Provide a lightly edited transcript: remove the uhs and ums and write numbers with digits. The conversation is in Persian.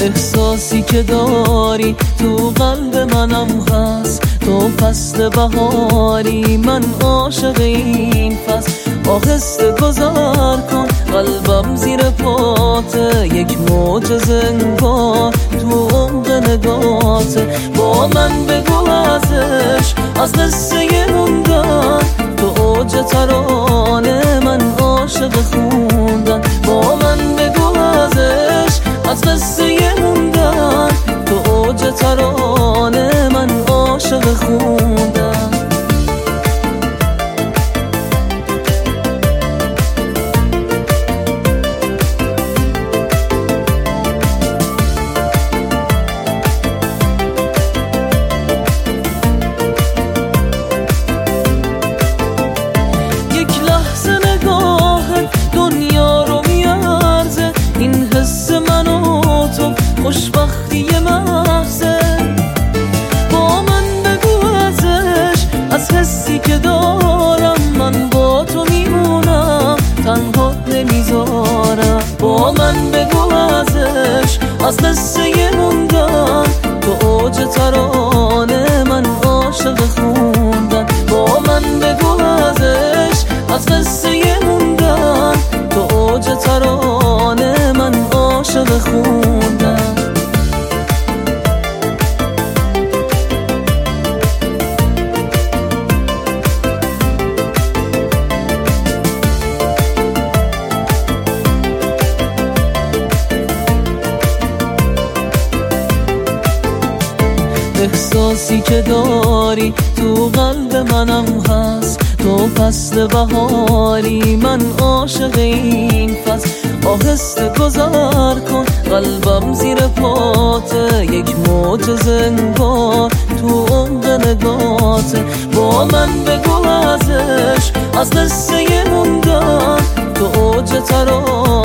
احساسی که داری تو قلب منم هست، تو فصل بهاری من عاشق این فصل. آهسته گذر کن قلبم زیر پاته، یک معجزه انگار تو عمق نگاته. با من بگو ازش، از قصه موندن تو اوج ترانه من عاشق خوندن. با من بگو ازش، از قصه موندن تو اوج ترانه من عاشق خوندن. خوشبختی محضه، با من بگو ازش، از حسی که دارم من با تو میمونم، تنها نمیذارم. با من بگو ازش، از قصه موندن تو اوج ترانه من عاشق خوندن. با من بگو ازش، از قصه موندن تو اوج ترانه من عاشق خوندن. احساسی که داری تو قلب منم هست، تو فصل بهاری من عاشق این فصل. آهسته گذر کن قلبم زیر پاته، یک معجزه انگار تو عمق نگاته. با من بگو ازش، از قصه موندن تو اوج ترانه